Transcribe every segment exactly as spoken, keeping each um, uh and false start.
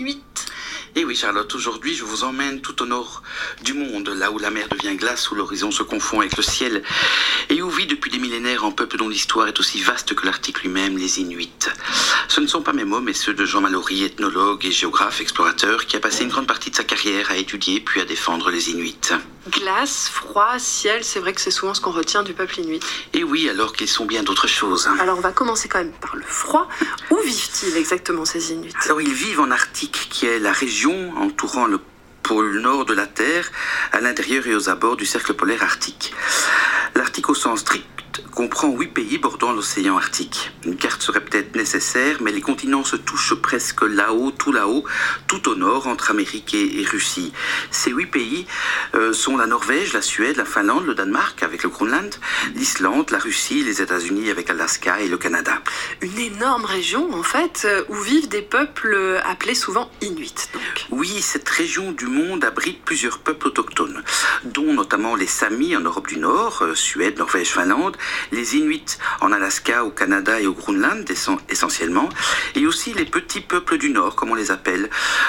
Inuits. Et oui Charlotte, aujourd'hui je vous emmène tout au nord du monde, là où la mer devient glace, où l'horizon se confond avec le ciel, et où vit depuis des millénaires un peuple dont l'histoire est aussi vaste que l'Arctique lui-même, les Inuits. Ce ne sont pas mes mots, mais ceux de Jean Mallory, ethnologue et géographe explorateur, qui a passé une grande partie de sa carrière à étudier puis à défendre les Inuits. Glace, froid, ciel, c'est vrai que c'est souvent ce qu'on retient du peuple inuit. Et oui, alors qu'ils sont bien d'autres choses. Alors on va commencer quand même par le froid. Où vivent-ils exactement ces Inuits? Alors ils vivent en Arctique, qui est la région entourant le pôle nord de la Terre, à l'intérieur et aux abords du cercle polaire arctique. L'Arctique au sens strict comprend huit pays bordant l'océan Arctique. Une carte serait peut-être nécessaire, mais les continents se touchent presque là-haut, tout là-haut, tout au nord, entre Amérique et, et Russie. Ces huit pays euh, sont la Norvège, la Suède, la Finlande, le Danemark avec le Groenland, l'Islande, la Russie, les États-Unis avec l'Alaska et le Canada. Une énorme région, en fait, où vivent des peuples appelés souvent Inuits, donc. Oui, cette région du monde abrite plusieurs peuples autochtones, dont notamment les Samis en Europe du Nord, euh, Suède, Norvège, Finlande, les Inuits en Alaska, au Canada et au Groenland essentiellement, et aussi les petits peuples du Nord, comme on les appelle,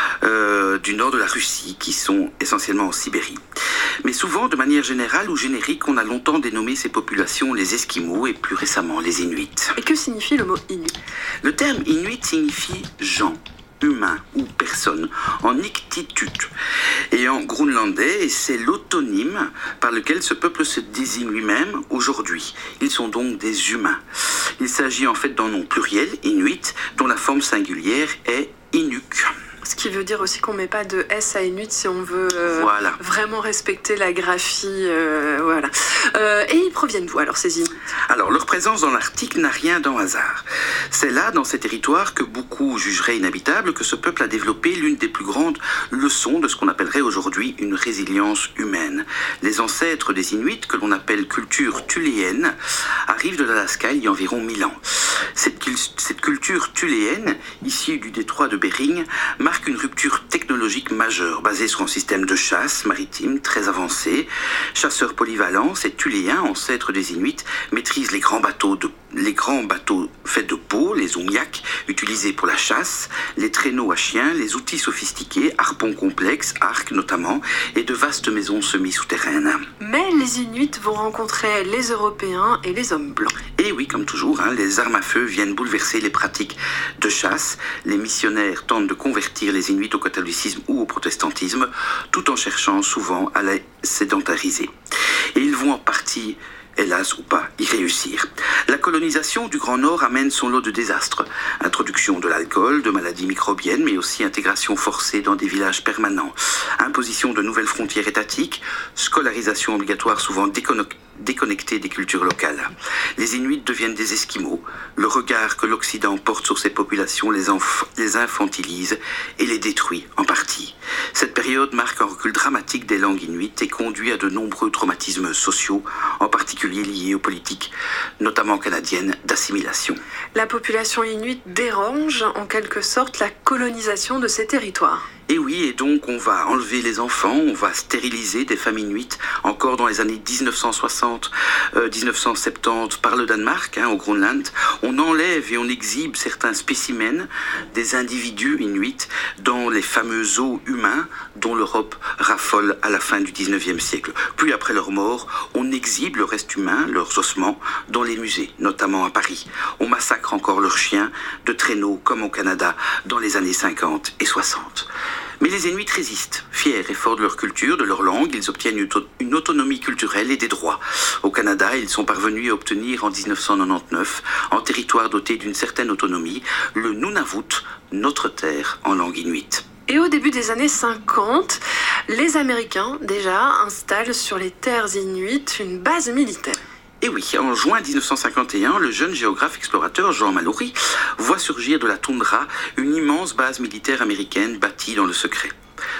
euh, du nord de la Russie, qui sont essentiellement en Sibérie. Mais souvent, de manière générale ou générique, on a longtemps dénommé ces populations les Esquimaux et plus récemment les Inuits. Et que signifie le mot Inuit? Le terme Inuit signifie « gens ». Humain ou personne, en Iqtitut. Et en groenlandais, c'est l'autonyme par lequel ce peuple se désigne lui-même aujourd'hui. Ils sont donc des humains. Il s'agit en fait d'un nom pluriel, Inuit, dont la forme singulière est Inuk. Ce qui veut dire aussi qu'on ne met pas de S à Inuit si on veut euh, voilà. vraiment respecter la graphie. Euh, voilà. Euh, et ils proviennent d'où alors ces Inuits? Alors leur présence dans l'Arctique n'a rien d'un hasard. C'est là, dans ces territoires, que beaucoup jugeraient inhabitables, que ce peuple a développé l'une des plus grandes leçons de ce qu'on appellerait aujourd'hui une résilience humaine. Les ancêtres des Inuits, que l'on appelle culture thuléenne, arrivent de l'Alaska il y a environ mille ans. Cette, cette culture thuléenne, issue du détroit de Bering, marque une rupture technologique majeure, basée sur un système de chasse maritime très avancé. Chasseurs polyvalents, ces Thuléens, ancêtres des Inuits, maîtrisent les grands bateaux, de, les grands bateaux faits de peau, les umiaks, utilisés pour la chasse, les traîneaux à chiens, les outils sophistiqués, harpons complexes, arcs notamment, et de vastes maisons semi-souterraines. Mais les Inuits vont rencontrer les Européens et les hommes blancs. Et oui, comme toujours, hein, les armes à feu viennent bouleverser les pratiques de chasse. Les missionnaires tentent de convertir les Inuits au catholicisme ou au protestantisme, tout en cherchant souvent à les sédentariser. Et ils vont en partie, hélas ou pas, y réussir. La colonisation du Grand Nord amène son lot de désastres. Introduction de l'alcool, de maladies microbiennes, mais aussi intégration forcée dans des villages permanents. Imposition de nouvelles frontières étatiques, scolarisation obligatoire souvent déconnectée déconnectés des cultures locales. Les Inuits deviennent des Esquimaux. Le regard que l'Occident porte sur ces populations les, enf- les infantilise et les détruit en partie. Cette période marque un recul dramatique des langues inuites et conduit à de nombreux traumatismes sociaux, en particulier liés aux politiques, notamment canadiennes, d'assimilation. La population inuite dérange en quelque sorte la colonisation de ces territoires. Et oui, et donc on va enlever les enfants, on va stériliser des femmes inuites, encore dans les années dix-neuf cent soixante, euh, dix-neuf cent soixante-dix par le Danemark, hein, au Groenland. On enlève et on exhibe certains spécimens des individus inuits dans les fameux os humains dont l'Europe raffole à la fin du dix-neuvième siècle. Puis après leur mort, on exhibe le reste humain, leurs ossements, dans les musées, notamment à Paris. On massacre encore leurs chiens de traîneaux, comme au Canada, dans les années cinquante et soixante. Mais les Inuits résistent. Fiers et forts de leur culture, de leur langue, ils obtiennent une autonomie culturelle et des droits. Au Canada, ils sont parvenus à obtenir en dix-neuf cent quatre-vingt-dix-neuf, en territoire doté d'une certaine autonomie, le Nunavut, notre terre en langue inuite. Et au début des années cinquante, les Américains, déjà, installent sur les terres inuites une base militaire. Et oui, en juin dix-neuf cent cinquante et un, le jeune géographe explorateur Jean Mallory voit surgir de la toundra une immense base militaire américaine bâtie dans le secret.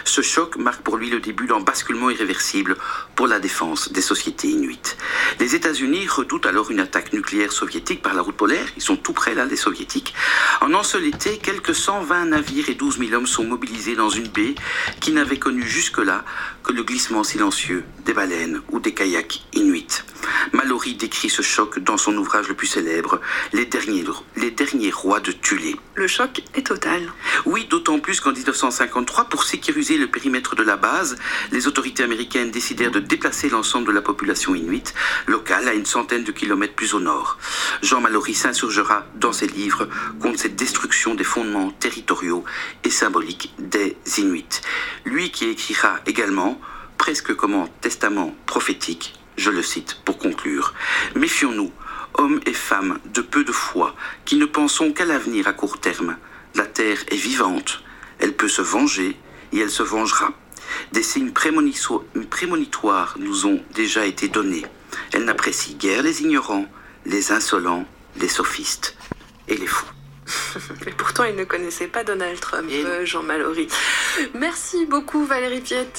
Ce choc marque pour lui le début d'un basculement irréversible pour la défense des sociétés inuites. Les États-Unis redoutent alors une attaque nucléaire soviétique par la route polaire. Ils sont tout près là, les soviétiques. En un seul été, quelques cent vingt navires et douze mille hommes sont mobilisés dans une baie qui n'avait connu jusque-là que le glissement silencieux des baleines ou des kayaks inuits. Mallory décrit ce choc dans son ouvrage le plus célèbre, Les derniers, les derniers rois de Thulé. Le choc est total. Oui, d'autant plus qu'en dix-neuf cent cinquante-trois, pour sécuriser le périmètre de la base, les autorités américaines décidèrent de déplacer l'ensemble de la population inuite locale à une centaine de kilomètres plus au nord. Jean Mallory s'insurgera dans ses livres contre cette destruction des fondements territoriaux et symboliques des Inuits. Lui qui écrira également, presque comme un testament prophétique, je le cite pour conclure, « Méfions-nous, hommes et femmes de peu de foi, qui ne pensons qu'à l'avenir à court terme. La terre est vivante, elle peut se venger et elle se vengera. Des signes prémonitoires nous ont déjà été donnés. Elle n'apprécie guère les ignorants, les insolents, les sophistes et les fous. » Et pourtant, il ne connaissait pas Donald Trump, Jean Mallory. Merci beaucoup Valérie Piette.